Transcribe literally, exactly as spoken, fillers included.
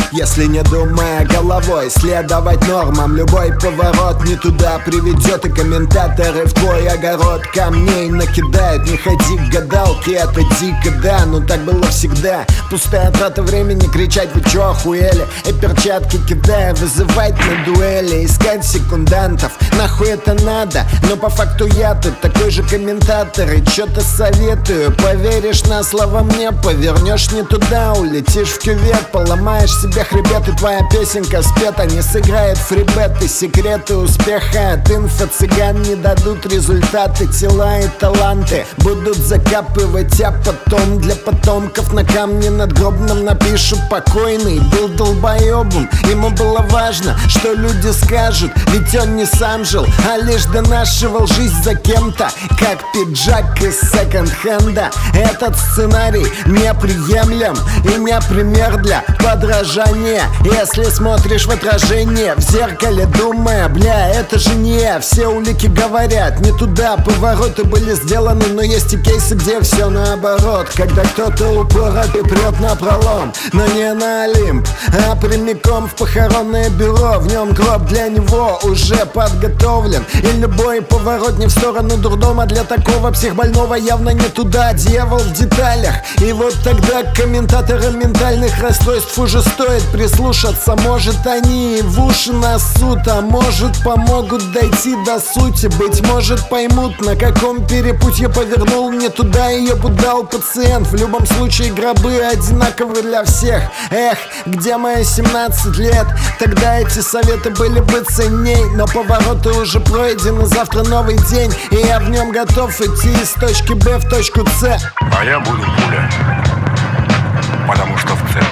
Если не думая головой следовать нормам, любой поворот не туда приведет. И комментаторы в твой огород камней накидают. Не ходи к гадалке, это дико, да, но так было всегда. Пустая трата времени, кричать: вы чё охуели? И перчатки кидая, вызывать на дуэли, искать секундантов, нахуй это надо? Но по факту я тут такой же комментатор, и чё-то советую. Поверишь на слово мне, повернешь не туда, улетишь в кювет, поломаешь себе хребет, и твоя песенка спета не сыграет фрибет. И секреты успеха от инфо-цыган не дадут результаты. Тела и таланты будут закапывать, а потом для потомков на камне надгробном напишу: покойный был долбоебом. Ему было важно, что люди скажут, ведь он не сам жил, а лишь донашивал жизнь за кем-то, как пиджак из секонд-хенда. Этот сценарий неприемлем и не пример для подражания. Если смотришь в отражение в зеркале, думая: бля, это же не все улики говорят, не туда повороты были сделаны. Но есть и кейсы, где все наоборот, когда кто-то упоротый прет на пролом, но не на Олимп, а прямиком в похоронное бюро. В нем гроб для него уже подготовлен, и любой поворот не в сторону дурдома для такого психбольного явно не туда. Дьявол в деталях. И вот тогда комментаторам ментальных расстройств уже стоит прислушаться. Может, они в уши насут, а может, помогут дойти до сути. Быть может, поймут, на каком перепутье повернул не туда ее будал пациент. В любом случае гробы одинаковы для всех. Эх, где мои семнадцать лет? Тогда эти советы были бы ценней, но повороты уже пройдены, завтра новый день, и я в нем готов идти из точки Б в точку С. А я буду пуля, потому что в цель.